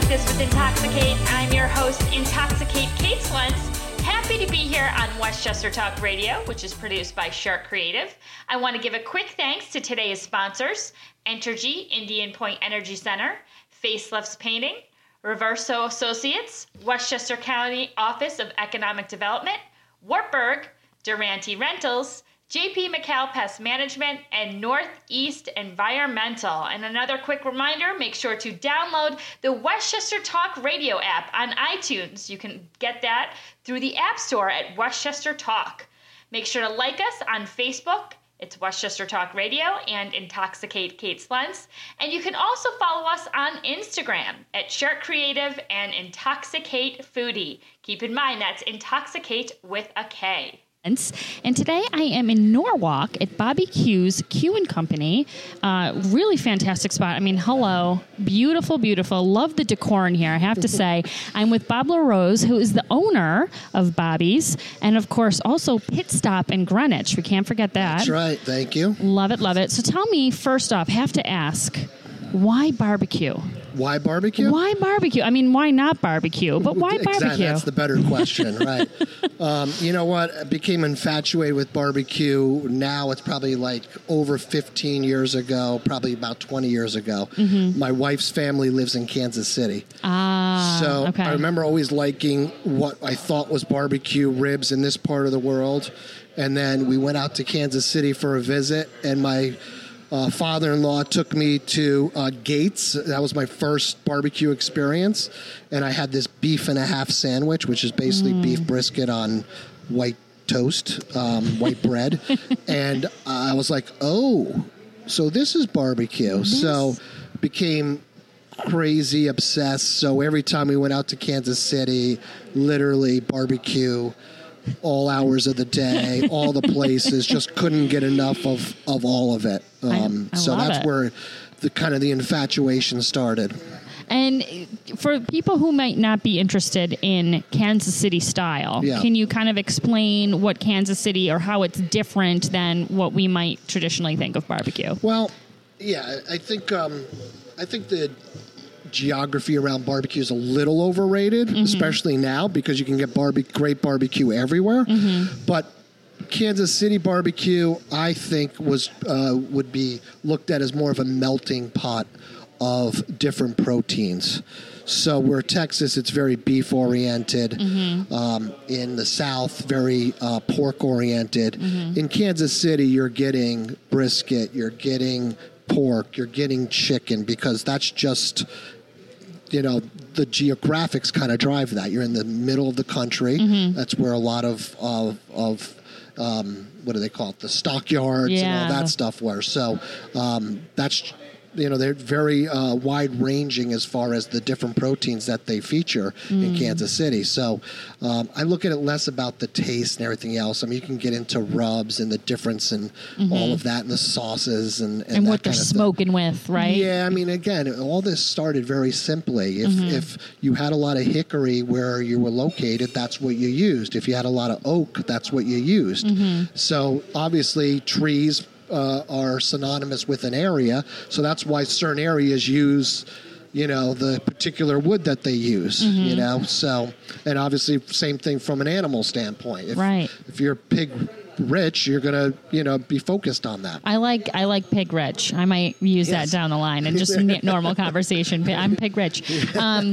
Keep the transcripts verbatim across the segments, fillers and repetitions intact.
Practice with Intoxicate. I'm your host, Intoxicate Kate Slentz. Happy to be here on Westchester Talk Radio, which is produced by Shark Creative. I want to give a quick thanks to today's sponsors, Entergy, Indian Point Energy Center, Facelifts Painting, Reverso Associates, Westchester County Office of Economic Development, Wartburg, Durante Rentals, J P McCall Pest Management, and Northeast Environmental. And another quick reminder, make sure to download the Westchester Talk Radio app on iTunes. You can get that through the App Store at Westchester Talk. Make sure to like us on Facebook. It's Westchester Talk Radio and Intoxicate Kate Slentz. And you can also follow us on Instagram at Shark Creative and Intoxicate Foodie. Keep in mind, that's Intoxicate with a K. And today I am in Norwalk at Bobby Q's Q and Company. Uh, really fantastic spot. I mean, hello. Beautiful, beautiful. Love the decor in here, I have to say. I'm with Bob LaRose, who is the owner of Bobby's. And, of course, also Pit Stop in Greenwich. We can't forget that. That's right. Thank you. Love it, love it. So tell me, first off, have to ask, why barbecue? Why barbecue? Why barbecue? I mean, why not barbecue? But why exactly, barbecue? That's the better question, right? um, you know what? I became infatuated with barbecue. Now it's probably like over fifteen years ago, probably about twenty years ago. Mm-hmm. My wife's family lives in Kansas City. Ah, so okay. I remember always liking what I thought was barbecue ribs in this part of the world. And then we went out to Kansas City for a visit, and my Uh, father-in-law took me to uh, Gates. That was my first barbecue experience. And I had this beef and a half sandwich, which is basically mm. beef brisket on white toast, um, white bread. And uh, I was like, oh, so this is barbecue. Yes. So became crazy obsessed. So every time we went out to Kansas City, literally barbecue all hours of the day, all the places, just couldn't get enough of, of all of it. Um, I, I so that's it. where the kind of the infatuation started. And for people who might not be interested in Kansas City style, yeah. can you kind of explain what Kansas City or how it's different than what we might traditionally think of barbecue? Well, yeah, I think um, I think the geography around barbecue is a little overrated, mm-hmm. especially now because you can get barbe- great barbecue everywhere. Mm-hmm. But Kansas City barbecue, I think, was uh, would be looked at as more of a melting pot of different proteins. So where Texas, it's very beef-oriented. Mm-hmm. Um, in the South, very uh, pork-oriented. Mm-hmm. In Kansas City, you're getting brisket, you're getting pork, you're getting chicken, because that's just, you know, the geographics kind of drive that. You're in the middle of the country. Mm-hmm. That's where a lot of, of, of um, what do they call it, the stockyards yeah. and all that stuff were. So um, that's, you know, they're very uh, wide-ranging as far as the different proteins that they feature mm. in Kansas City. So um, I look at it less about the taste and everything else. I mean, you can get into rubs and the difference in mm-hmm. all of that and the sauces and and, and that what they're kind of smoking stuff. with, right? Yeah, I mean, again, all this started very simply. If mm-hmm. if you had a lot of hickory where you were located, that's what you used. If you had a lot of oak, that's what you used. Mm-hmm. So obviously, trees Uh, are synonymous with an area, so that's why certain areas use, you know, the particular wood that they use, mm-hmm. you know. So, and obviously, same thing from an animal standpoint. If, right. If you're pig rich, you're gonna, you know, be focused on that. I like I like pig rich. I might use yes. that down the line and just normal conversation. I'm pig rich. Um,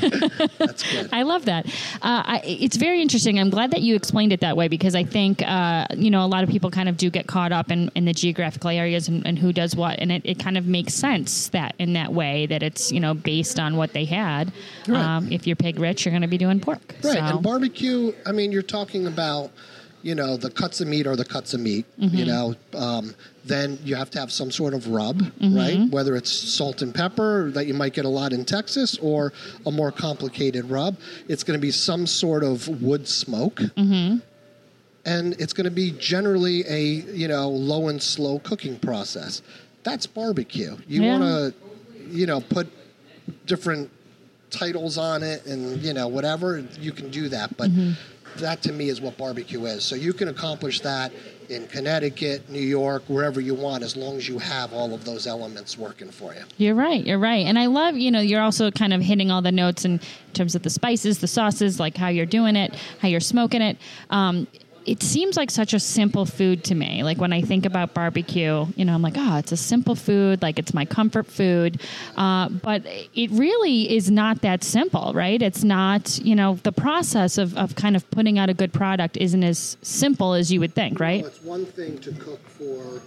That's good. I love that. Uh, I, it's very interesting. I'm glad that you explained it that way, because I think uh, you know, a lot of people kind of do get caught up in, in the geographical areas and, and who does what, and it, it kind of makes sense that in that way that it's, you know, based on what they had. Right. Um, if you're pig rich, you're going to be doing pork. Right. So. And barbecue, I mean, you're talking about, you know, the cuts of meat are the cuts of meat, mm-hmm. you know, um, then you have to have some sort of rub, mm-hmm. right? Whether it's salt and pepper that you might get a lot in Texas, or a more complicated rub. It's going to be some sort of wood smoke. Mm-hmm. And it's going to be generally a, you know, low and slow cooking process. That's barbecue. You yeah. want to, you know, put different titles on it and, you know, whatever, you can do that. But mm-hmm. that to me is what barbecue is. So you can accomplish that in Connecticut, New York, wherever you want, as long as you have all of those elements working for you. You're right. You're right. And I love, you know, you're also kind of hitting all the notes in terms of the spices, the sauces, like how you're doing it, how you're smoking it. Um, it seems like such a simple food to me. Like when I think about barbecue, you know, I'm like, oh, it's a simple food. Like it's my comfort food. Uh, but it really is not that simple, right? It's not, you know, the process of, of kind of putting out a good product isn't as simple as you would think, right? Well, it's one thing to cook for...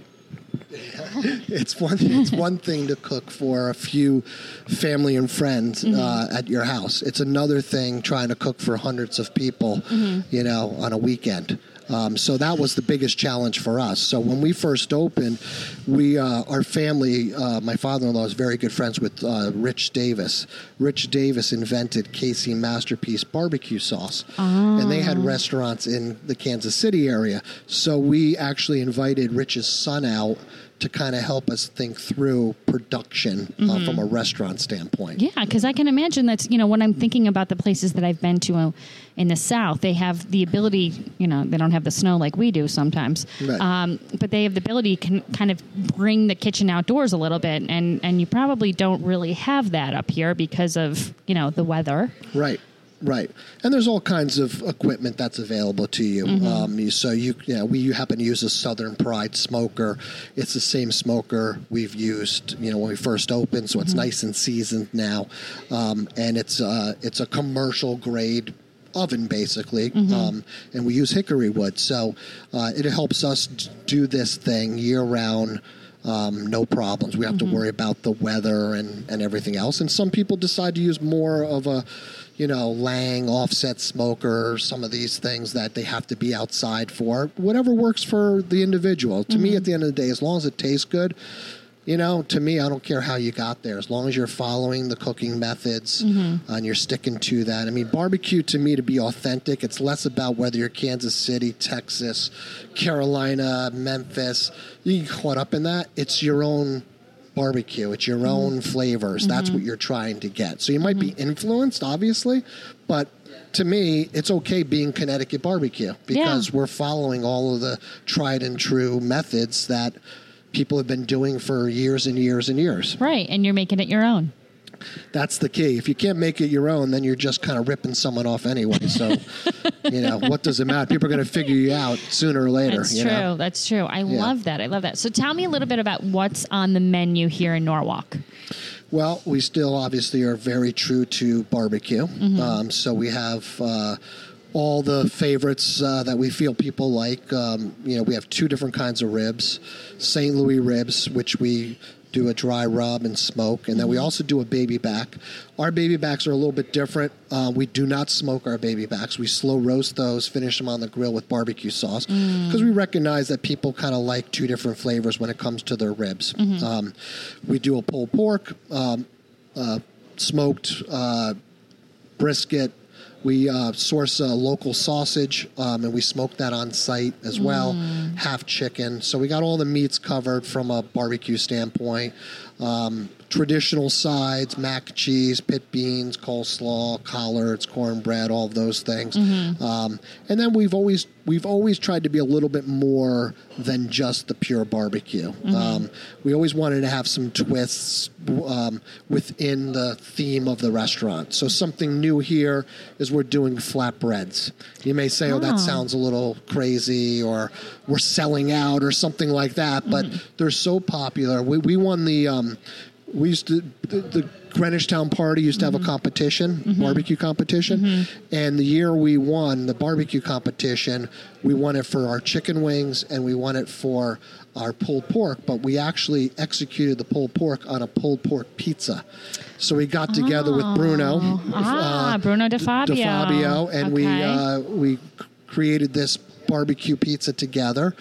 it's one it's one thing to cook for a few family and friends mm-hmm. uh, at your house. It's another thing trying to cook for hundreds of people, mm-hmm. you know, on a weekend. Um, so that was the biggest challenge for us. So when we first opened, we uh, our family, uh, my father-in-law is very good friends with uh, Rich Davis. Rich Davis invented K C Masterpiece barbecue sauce, oh. and they had restaurants in the Kansas City area. So we actually invited Rich's son out to kind of help us think through production mm-hmm. uh, from a restaurant standpoint. Yeah, because I can imagine that's, you know, when I'm thinking about the places that I've been to uh, in the South, they have the ability, you know, they don't have the snow like we do sometimes, right. um, but they have the ability to kind of bring the kitchen outdoors a little bit, and, and you probably don't really have that up here because of, you know, the weather. Right. Right. And there's all kinds of equipment that's available to you. Mm-hmm. Um, you so you, you know, we you happen to use a Southern Pride smoker. It's the same smoker we've used, you know, when we first opened, so it's mm-hmm. nice and seasoned now. Um, and it's uh, it's a commercial grade oven, basically, mm-hmm. um, and we use hickory wood. So uh, it helps us do this thing year-round. Um, no problems. We have mm-hmm. to worry about the weather and, and everything else. And some people decide to use more of a, you know, Lang offset smoker, or some of these things that they have to be outside for. Whatever works for the individual. To mm-hmm. me, at the end of the day, as long as it tastes good, you know, to me, I don't care how you got there. As long as you're following the cooking methods mm-hmm. and you're sticking to that. I mean, barbecue, to me, to be authentic, it's less about whether you're Kansas City, Texas, Carolina, Memphis. You get caught up in that. It's your own barbecue. It's your mm-hmm. own flavors. Mm-hmm. That's what you're trying to get. So you might mm-hmm. be influenced, obviously, but to me, it's okay being Connecticut barbecue because yeah. we're following all of the tried and true methods that people have been doing for years and years and years. Right, and you're making it your own. That's the key. If you can't make it your own, then you're just kind of ripping someone off anyway. So, you know, what does it matter? People are going to figure you out sooner or later. That's you true. know? That's true. I yeah. love that. I love that. So tell me a little bit about what's on the menu here in Norwalk. Well, we still obviously are very true to barbecue. Mm-hmm. Um, so we have... Uh, all the favorites uh, that we feel people like. Um, you know, we have two different kinds of ribs. Saint Louis ribs, which we do a dry rub and smoke. And then we also do a baby back. Our baby backs are a little bit different. Uh, we do not smoke our baby backs. We slow roast those, finish them on the grill with barbecue sauce. Because mm. we recognize that people kind of like two different flavors when it comes to their ribs. Mm-hmm. Um, we do a pulled pork, um, uh, smoked uh, brisket. We uh, source a local sausage, um, and we smoke that on site as well, mm. half chicken. So we got all the meats covered from a barbecue standpoint. Um, traditional sides, mac and cheese, pit beans, coleslaw, collards, cornbread, all of those things. Mm-hmm. Um, and then we've always we've always tried to be a little bit more than just the pure barbecue. Mm-hmm. Um, we always wanted to have some twists um, within the theme of the restaurant. So something new here is we're doing flatbreads. You may say, oh, oh that sounds a little crazy, or we're selling out or something like that, but mm-hmm. they're so popular. We, we won the... Um, We used to, the, the Greenwich Town Party used to have mm-hmm. a competition, mm-hmm. barbecue competition. Mm-hmm. And the year we won the barbecue competition, we won it for our chicken wings and we won it for our pulled pork. But we actually executed the pulled pork on a pulled pork pizza. So we got together oh. with Bruno. Ah, uh, Bruno DeFabio. DeFabio. And okay. we, uh, we created this barbecue pizza together.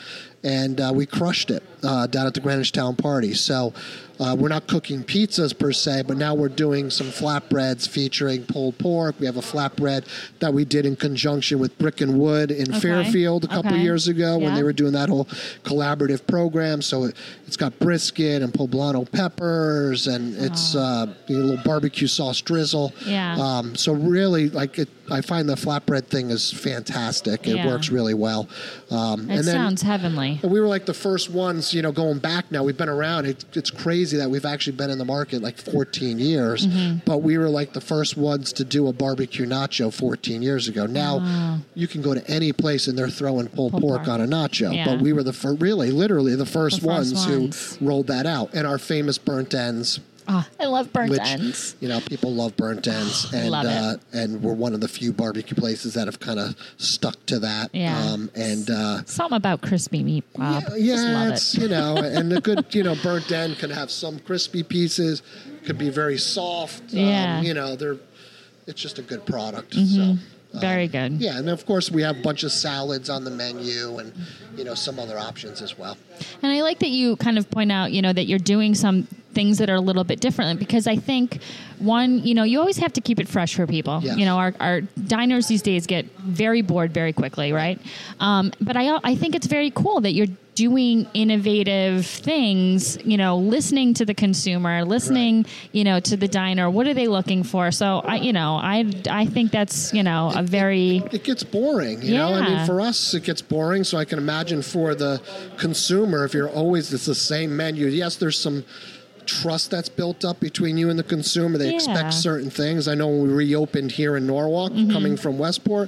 and uh, we crushed it uh, down at the Greenwich Town Party. So uh, we're not cooking pizzas per se, but now we're doing some flatbreads featuring pulled pork. We have a flatbread that we did in conjunction with Brick and Wood in Okay. Fairfield a couple Okay. years ago when Yeah. they were doing that whole collaborative program. So it, it's got brisket and poblano peppers, and it's uh, a little barbecue sauce drizzle. Yeah. Um, so really, like, it, I find the flatbread thing is fantastic. It Yeah. works really well. Um, That and then sounds heavenly. we were like the first ones, you know, going back now. We've been around. It, it's crazy that we've actually been in the market like fourteen years, Mm-hmm. but we were like the first ones to do a barbecue nacho fourteen years ago. Now Wow. you can go to any place and they're throwing pulled Pulled pork, pork. on a nacho. Yeah. But we were the fir- really, literally the first, The first ones, ones. who rolled that out. And our famous burnt ends, Oh, I love burnt which ends. you know people love burnt ends, and Love it. uh, and we're one of the few barbecue places that have kind of stuck to that. Yeah. Um, and uh, Something about crispy meat, Bob. yeah, Just yeah, love it's it. you know, and a good you know burnt end can have some crispy pieces, could be very soft. Yeah. Um, you know, they're it's just a good product. So. Very good. Yeah, and of course we have a bunch of salads on the menu, and you know some other options as well. And I like that you kind of point out, you know, that you're doing some things that are a little bit different, because I think one, you know, you always have to keep it fresh for people. Yes. You know, our, our diners these days get very bored very quickly, right? Um, but I I think it's very cool that you're doing innovative things, you know, listening to the consumer, listening, Right. you know, to the diner. What are they looking for? So I, you know, I I think that's, you know, a very It gets boring, you know. I Yeah. mean, for us, it gets boring. So I can imagine for the consumer, if you're always it's the same menu. Yes, there's some trust that's built up between you and the consumer. They Yeah. expect certain things. I know when we reopened here in Norwalk, Mm-hmm. coming from Westport,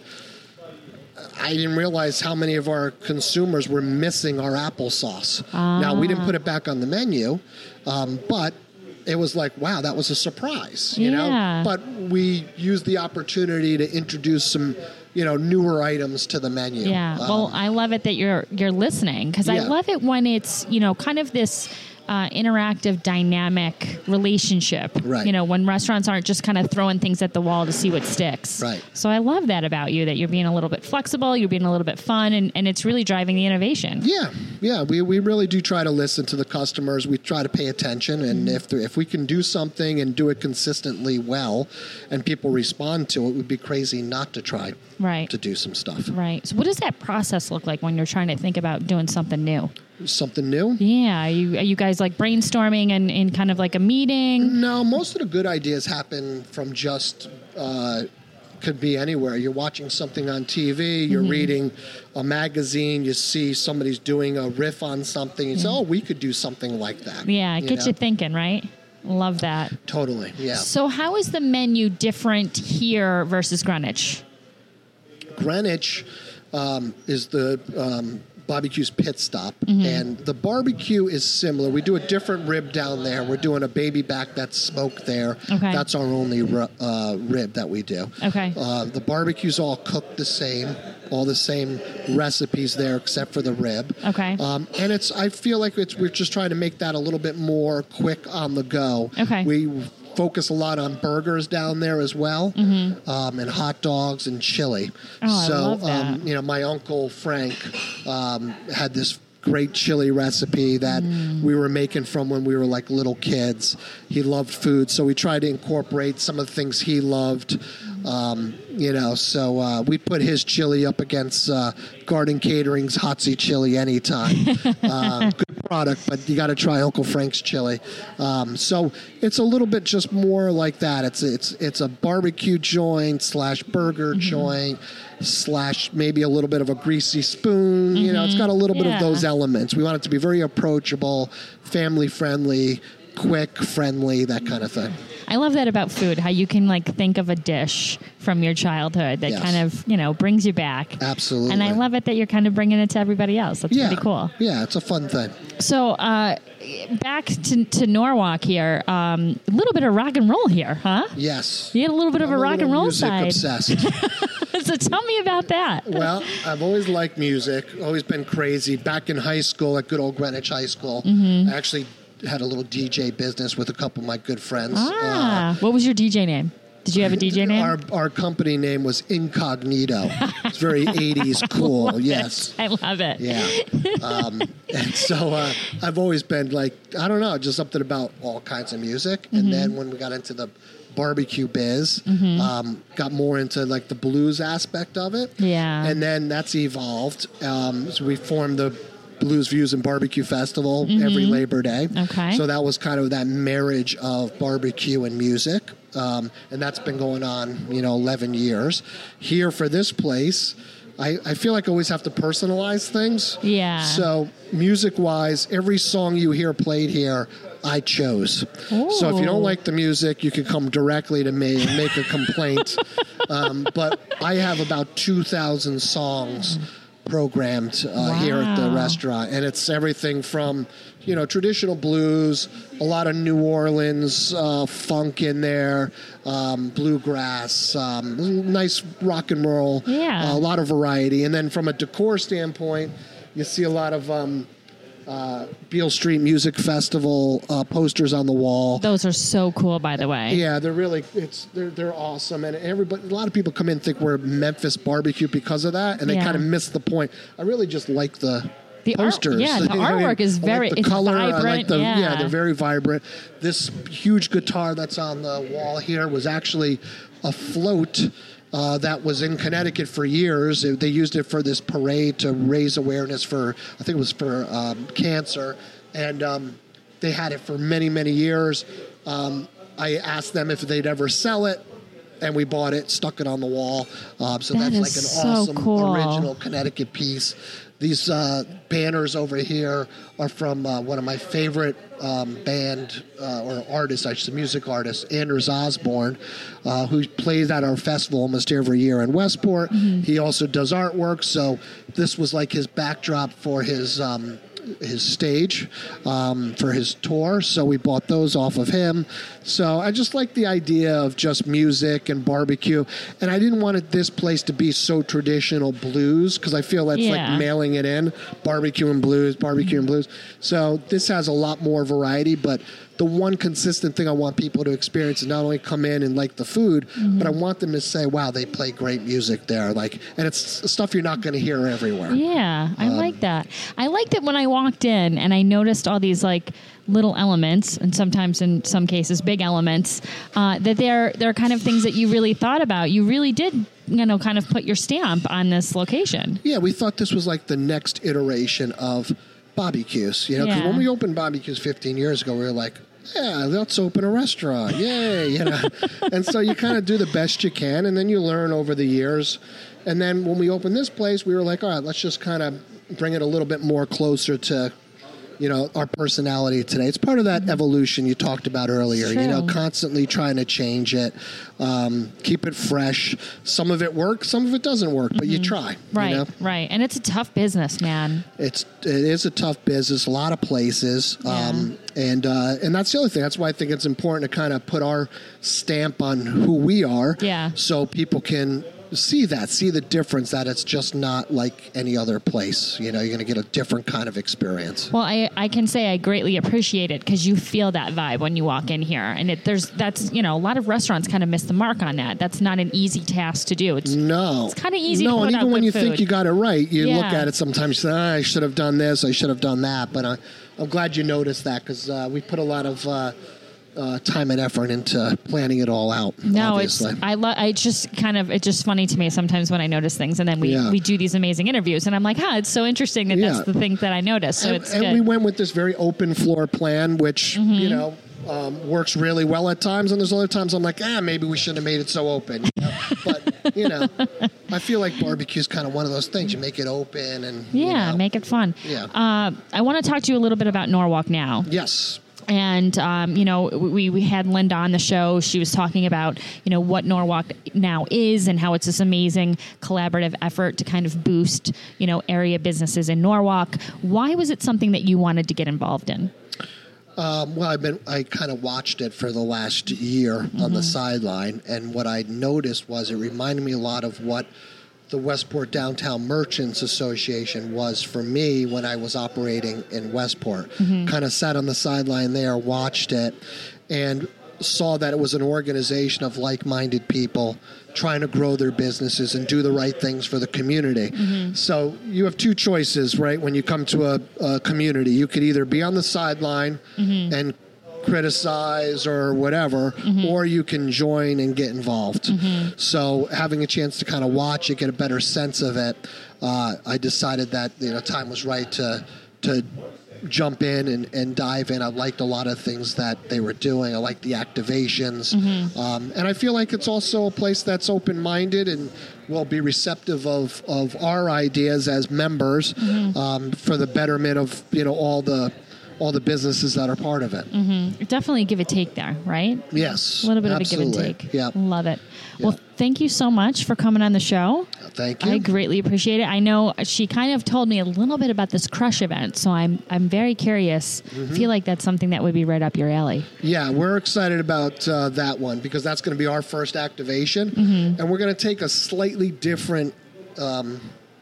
I didn't realize how many of our consumers were missing our applesauce. Now, we didn't put it back on the menu, um, but it was like, wow, that was a surprise, you Yeah. know? But we used the opportunity to introduce some, you know, newer items to the menu. Yeah. Um, Well, I love it that you're you're listening, because I Yeah. love it when it's, you know, kind of this uh, interactive, dynamic relationship. Right. You know, when restaurants aren't just kind of throwing things at the wall to see what sticks. Right. So I love that about you, that you're being a little bit flexible, you're being a little bit fun, and, and it's really driving the innovation. Yeah, yeah, we, we really do try to listen to the customers. We try to pay attention, and if there, if we can do something and do it consistently well, and people respond to it, it would be crazy not to try Right. to do some stuff. Right. So what does that process look like when you're trying to think about doing something new? Something new? Yeah. Are you, are you guys like brainstorming and in kind of like a meeting? No, most of the good ideas happen from just. Uh, could be anywhere. You're watching something on T V, you're Mm-hmm. reading a magazine, you see somebody's doing a riff on something, you say, oh, we could do something like that. Yeah. It gets know? you thinking, right? Love that. Totally, yeah. So how is the menu different here versus Greenwich? Greenwich um, is the um, barbecue's pit stop, Mm-hmm. and the barbecue is similar. We do a different rib down there. We're doing a baby back that's smoked there. Okay. That's our only ri- uh, rib that we do. Okay. Uh, the barbecue's all cooked the same, all the same recipes there except for the rib. Okay. Um, and it's I feel like it's we're just trying to make that a little bit more quick on the go. Okay. We focus a lot on burgers down there as well, um, and hot dogs and chili. Mm-hmm. Oh, I so, love that. Um, you know, my uncle Frank um, had this great chili recipe that Mm. we were making from when we were like little kids. He loved food, so we tried to incorporate some of the things he loved. Um, you know, so uh, we put his chili up against uh, Garden Catering's Hot Seat Chili anytime. uh, good product, but you got to try Uncle Frank's chili. Um, so it's a little bit just more like that. It's it's it's a barbecue joint slash burger Mm-hmm. joint slash maybe a little bit of a greasy spoon. You know, it's got a little bit Yeah. of those elements. We want it to be very approachable, family friendly, quick, friendly, that kind of thing. I love that about food, how you can like think of a dish from your childhood that Yes. kind of, you know, brings you back. Absolutely. And I love it that you're kind of bringing it to everybody else. That's yeah. pretty cool. Yeah, it's a fun thing. So uh, back to, to Norwalk here, um, a little bit of rock and roll here, huh? Yes. You had a little bit of I'm a rock and little roll music side. obsessed. So tell me about that. Well, I've always liked music, always been crazy. Back in high school at good old Greenwich High School, Mm-hmm. I actually had a little D J business with a couple of my good friends. Ah, what was your D J name? Uh, Did you have a D J name? Our our company name was Incognito. It's very eighties cool. I Yes. It. I love it. Yeah. Um, and so uh, I've always been like, I don't know, just something about all kinds of music. Mm-hmm. And then when we got into the barbecue biz, mm-hmm. um, got more into like the blues aspect of it. Yeah. And then that's evolved. Um, so we formed the Blues Views and Barbecue Festival mm-hmm. every Labor Day. Okay. So that was kind of that marriage of barbecue and music. Um, and that's been going on, you know, eleven years. Here for this place, I, I feel like I always have to personalize things. Yeah. So music-wise, every song you hear played here, I chose. Ooh. So if you don't like the music, you can come directly to me and make a complaint. um, but I have about two thousand songs programmed uh, wow. here at the restaurant. And it's everything from, you know, traditional blues, a lot of New Orleans uh, funk in there, um, bluegrass, um, nice rock and roll, yeah. uh, a lot of variety. And then from a decor standpoint, you see a lot of um, uh, Beale Street Music Festival uh, posters on the wall. Those are so cool, by the way. Yeah, they're really it's they're they're awesome, and everybody. A lot of people come in and think we're Memphis barbecue because of that, and they yeah. kind of miss the point. I really just like the. The posters. Art, yeah, the artwork is very I like the it's color. vibrant. I like the, yeah. yeah, they're very vibrant. This huge guitar that's on the wall here was actually a float uh, that was in Connecticut for years. It, they used it for this parade to raise awareness for, I think it was for um, cancer, and um, they had it for many, many years. Um, I asked them if they'd ever sell it. And we bought it, stuck it on the wall. Um, so that that's like an so awesome cool. original Connecticut piece. These uh, banners over here are from uh, one of my favorite um, band uh, or artists, I should say, music artists, Anders Osborne, uh, who plays at our festival almost every year in Westport. Mm-hmm. He also does artwork, so this was like his backdrop for his um, his stage um, for his tour, so we bought those off of him. So I just like the idea of just music and barbecue, and I didn't want it, this place to be so traditional blues, because I feel that's yeah. like mailing it in, barbecue and blues, barbecue mm-hmm. and blues. So this has a lot more variety, but the one consistent thing I want people to experience is not only come in and like the food, mm-hmm. but I want them to say, wow, they play great music there. Like, and it's stuff you're not going to hear everywhere. Yeah, I um, like that. I liked it when I walked in and I noticed all these like little elements, and sometimes in some cases big elements, uh, that they're they're kind of things that you really thought about. You really did, you know, kind of put your stamp on this location. Yeah, we thought this was like the next iteration of Bobby-Q's, you know, because yeah. when we opened Bobby-Q's fifteen years ago, we were like, yeah, let's open a restaurant. Yay, you know. And so you kind of do the best you can, and then you learn over the years. And then when we opened this place, we were like, all right, let's just kind of bring it a little bit more closer to, you know, our personality today. It's part of that evolution you talked about earlier, True. you know, constantly trying to change it, um, keep it fresh. Some of it works, some of it doesn't work, but mm-hmm. you try. Right, you know? right. And it's a tough business, man. It's, it is a tough business, a lot of places. Yeah. Um, and, uh, and that's the other thing. That's why I think it's important to kind of put our stamp on who we are. Yeah. So people can see that, see the difference, that it's just not like any other place. You know, you're going to get a different kind of experience. Well, I, I can say I greatly appreciate it because you feel that vibe when you walk in here. And it, there's that's, you know, a lot of restaurants kind of miss the mark on that. That's not an easy task to do. It's, no. It's kind of easy no, to put and even out when good you food. think you got it right, you yeah. look at it sometimes, you say, ah, I should have done this, I should have done that. But I, I'm glad you noticed that, because uh, we put a lot of uh, uh, time and effort into planning it all out. No, obviously. it's I love. I just kind of it's just funny to me sometimes when I notice things, and then we, yeah. we do these amazing interviews, and I'm like, huh, it's so interesting that yeah. that's the thing that I noticed. So and, it's and good. we went with this very open floor plan, which mm-hmm. you know um, works really well at times, and there's other times I'm like, ah, maybe we shouldn't have made it so open. You know? But you know, I feel like barbecue is kind of one of those things. You make it open and yeah, you know, make it fun. Yeah. Uh, I want to talk to you a little bit about Norwalk now. Yes. And, um, you know, we, we had Linda on the show. She was talking about, you know, what Norwalk now is and how it's this amazing collaborative effort to kind of boost, you know, area businesses in Norwalk. Why was it something that you wanted to get involved in? Um, well, I've been, I kind of watched it for the last year mm-hmm. on the sideline. And what I noticed was it reminded me a lot of what the Westport Downtown Merchants Association was for me when I was operating in Westport. Mm-hmm. Kind of sat on the sideline there, watched it. And saw that it was an organization of like-minded people trying to grow their businesses and do the right things for the community. Mm-hmm. So you have two choices, right? When you come to a, a community, you could either be on the sideline mm-hmm. and criticize or whatever, mm-hmm. or you can join and get involved. Mm-hmm. So having a chance to kind of watch it, get a better sense of it, uh, I decided that, you know, time was right to to jump in and, and dive in. I liked a lot of things that they were doing. I liked the activations. Mm-hmm. Um, and I feel like it's also a place that's open-minded and will be receptive of, of our ideas as members mm-hmm. um, for the betterment of, you know, all the all the businesses that are part of it. Mm-hmm. Definitely give and take there, right? Yes. A little bit absolutely. of a give and take. Yeah. Love it. Yeah. Well, thank you so much for coming on the show. Thank you. I greatly appreciate it. I know she kind of told me a little bit about this Crush event, so I'm I'm very curious. Mm-hmm. I feel like that's something that would be right up your alley. Yeah, we're excited about uh, that one because that's going to be our first activation, mm-hmm. and we're going to take a slightly different um,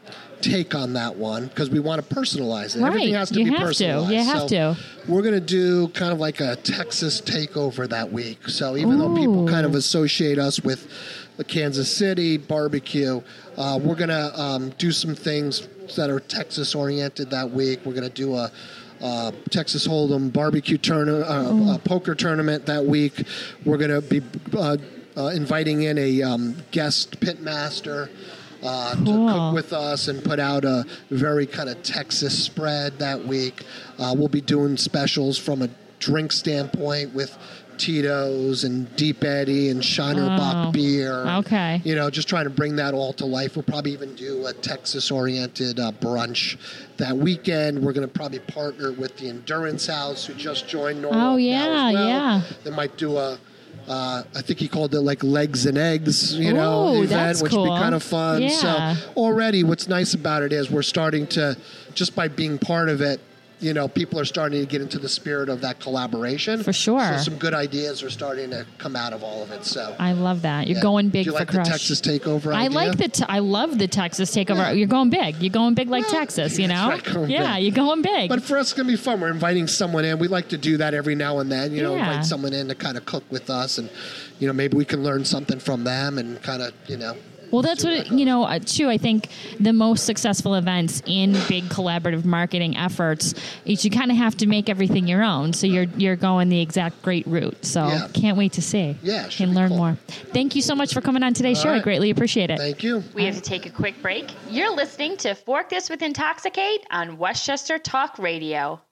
take on that one because we want to personalize it. Right. Everything has to you be have personalized. To. You have so to. We're going to do kind of like a Texas takeover that week. So even Ooh. though people kind of associate us with the Kansas City barbecue, uh, we're going to um, do some things that are Texas oriented that week. We're going to do a Uh, Texas Hold'em barbecue tournament, uh, uh, poker tournament that week. We're going to be uh, uh, inviting in a um, guest pit master uh, cool. to cook with us and put out a very kind of Texas spread that week. Uh, we'll be doing specials from a drink standpoint with Tito's and Deep Eddy and Shiner oh, Bock beer. Okay. You know, just trying to bring that all to life. We'll probably even do a Texas-oriented uh, brunch that weekend. We're going to probably partner with the Endurance House, who just joined Norwalk Oh, now yeah, as well. yeah. They might do a, uh, I think he called it like Legs and Eggs, you know, Ooh, event, that's which cool. would be kind of fun. Yeah. So already what's nice about it is we're starting to, just by being part of it, you know, people are starting to get into the spirit of that collaboration. For sure. So some good ideas are starting to come out of all of it. So I love that. You're yeah. going big Do you for like Crush. the Texas takeover I idea? like the. T- I love the Texas takeover. Yeah. You're going big. You're going big like Yeah. Texas. You know. That's right, going yeah, big. you're going big. But for us, it's going to be fun. We're inviting someone in. We like to do that every now and then. You know, Yeah. invite someone in to kind of cook with us, and you know, maybe we can learn something from them, and kind of, you know. Well, that's what, it, you know, uh, too, I think the most successful events in big collaborative marketing efforts is you kind of have to make everything your own. So you're you're going the exact great route. So Yeah. can't wait to see. Yeah, it should and be learn cool. more. Thank you so much for coming on today's All show. I right. greatly appreciate it. Thank you. We have to take a quick break. You're listening to Fork This with Intoxicate on Westchester Talk Radio.